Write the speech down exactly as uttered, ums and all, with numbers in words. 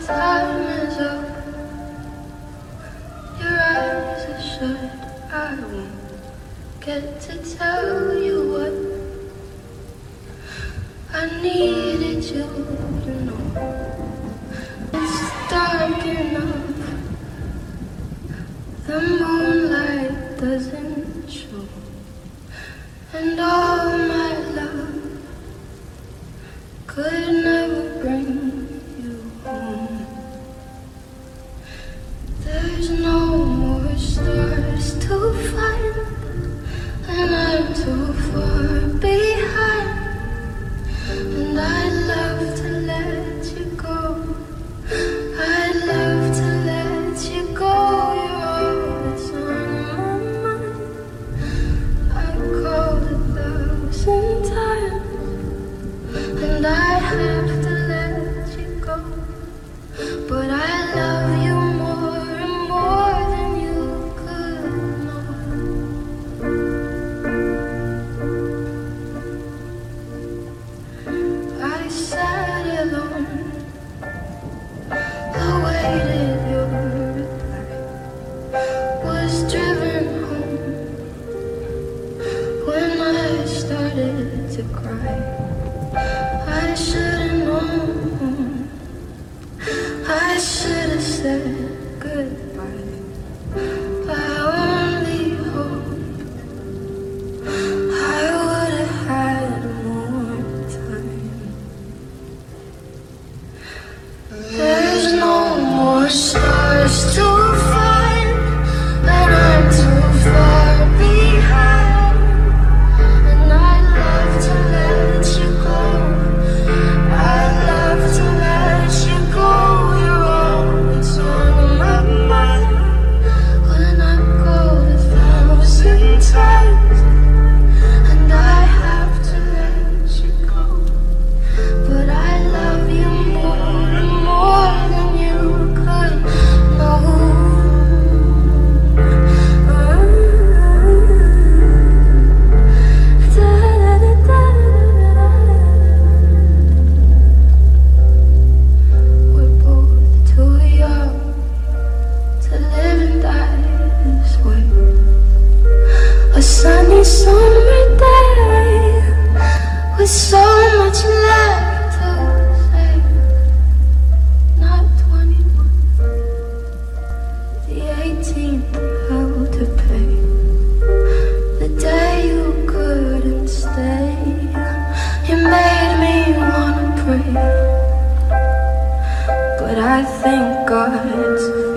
time is up. Your eyes are shut. I won't get to tell you what I needed you to know. It's dark enough. The moonlight doesn't show. And all my love could never bring you home. There's no more stars to find, and I'm too far behind. And I'd love to let you go. I'd love to let you go. You're all that's on my mind. I've called a thousand times, and I have to let you go. But I love you more and more than you could know. I sat alone, awaited your reply, was driven home when I started to cry. I should've known, I should've said goodbye. I only hope I would've had more time. There's no more stars to find, and I'm too far behind. And I'd love to let you go. I'd love to let you go. You're always on my mind. When I go a thousand times, and I have to let you go. But I love you more and more than you could know. We're both too young to live and die this way. A sunny summer day with so much left to say. Not twenty-one, the eighteenth hell to pay. The day you couldn't stay, you made me wanna pray. But I thank God